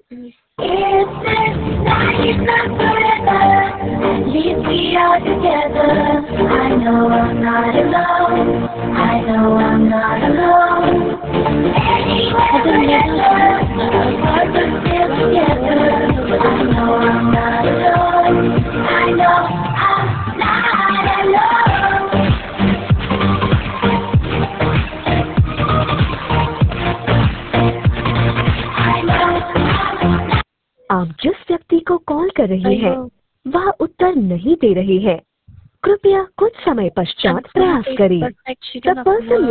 If this night is not forever, at least we are together. I know I'm not alone. I know I'm not alone. Anywhere, wherever, we're still together. I know I'm not alone. I know I'm not alone. आप जिस व्यक्ति को call कर रहे हैं वह उत्तर नहीं दे रहे हैं। कृपया कुछ समय पश्चात प्रयास करें। The person